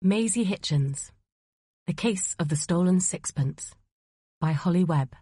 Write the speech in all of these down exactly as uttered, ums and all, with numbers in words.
Maisie Hitchens, The Case of the Stolen Sixpence, by Holly Webb.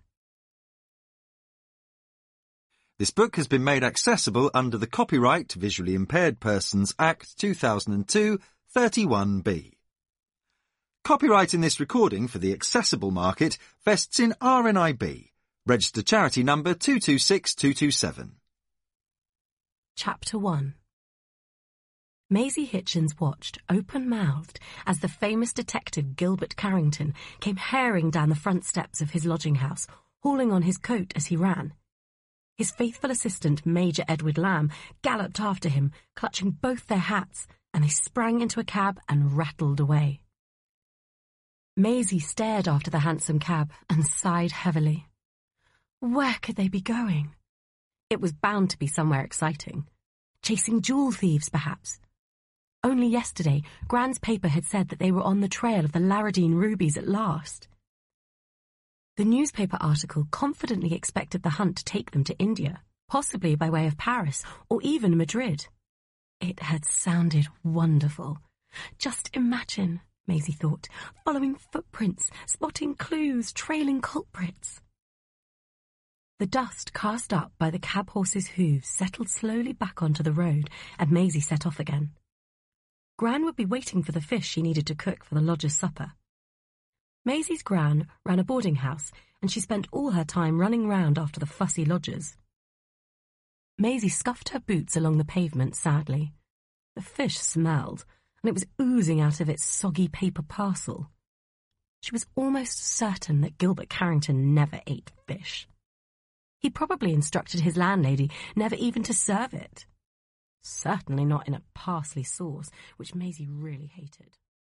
This book has been made accessible under the Copyright Visually Impaired Persons Act two thousand two, thirty-one B. Copyright in this recording for the accessible market vests in R N I B, registered charity number two two six two two seven. Chapter one. Maisie Hitchens watched, open-mouthed, as the famous detective Gilbert Carrington came herring down the front steps of his lodging house, hauling on his coat as he ran. His faithful assistant, Major Edward Lamb, galloped after him, clutching both their hats, and they sprang into a cab and rattled away. Maisie stared after the handsome cab and sighed heavily. Where could they be going? It was bound to be somewhere exciting. Chasing jewel thieves, perhaps. Only yesterday, Gran's paper had said that they were on the trail of the Laradine rubies at last. The newspaper article confidently expected the hunt to take them to India, possibly by way of Paris or even Madrid. It had sounded wonderful. Just imagine, Maisie thought, following footprints, spotting clues, trailing culprits. The dust cast up by the cab horse's hooves settled slowly back onto the road, and Maisie set off again. Gran would be waiting for the fish she needed to cook for the lodger's supper. Maisie's Gran ran a boarding house, and she spent all her time running round after the fussy lodgers. Maisie scuffed her boots along the pavement sadly. The fish smelled, and it was oozing out of its soggy paper parcel. She was almost certain that Gilbert Carrington never ate fish. He probably instructed his landlady never even to serve it. Certainly not in a parsley sauce, which Maisie really hated.